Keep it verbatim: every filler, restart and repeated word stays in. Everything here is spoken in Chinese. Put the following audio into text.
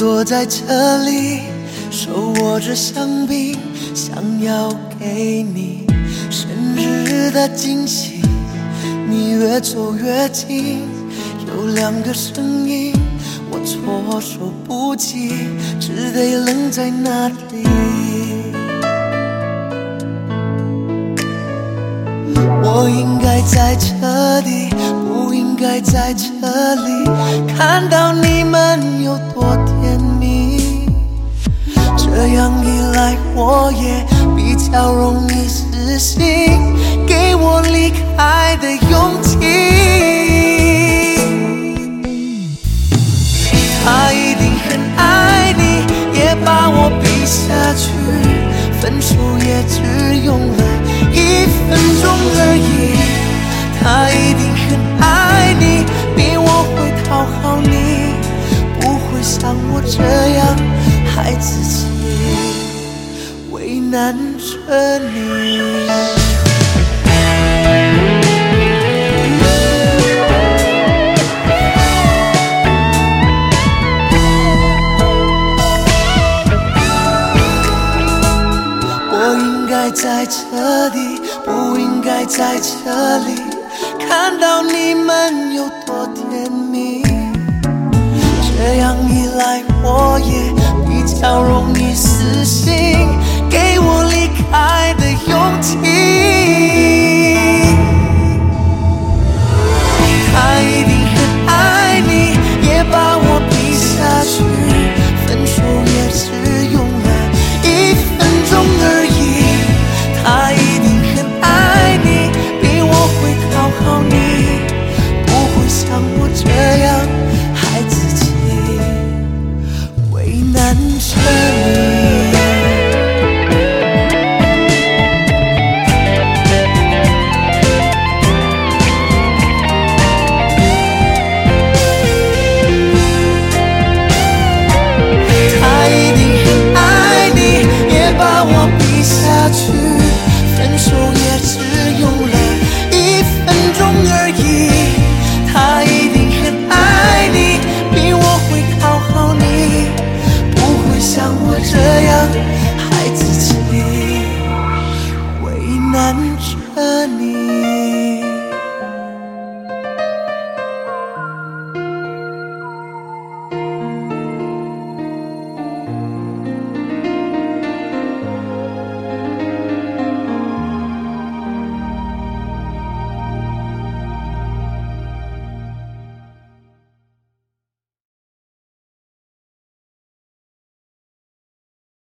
躲在这里，手握着香槟，想要给你生日的惊喜。你越走越近，有两个声音，我措手不及，只得愣在那里。我应该在这里，不应该在这里，看到你们有多甜蜜。这样一来，我也比较容易死心，给我离开的勇气。他一定很爱你，也把我逼下去，分手也只用了一分钟而已。他一定很爱你，比我会讨好你，不会像我这样害自己，为难着你。我应该在这里，不应该在这里，看到你们有多甜蜜。这样一来，我也比较容易死心，给我离开的勇气。他一定很爱你，也把我逼下去，分手也只用了一分钟而已。他一定很爱你，比我会讨好你，不会像我这样害自己，为难着你。他一定很爱你，也把我逼下去，分手也只用了一分钟而已。他一定很爱你，比我会讨好你，不会像我这样害自己，为难着你。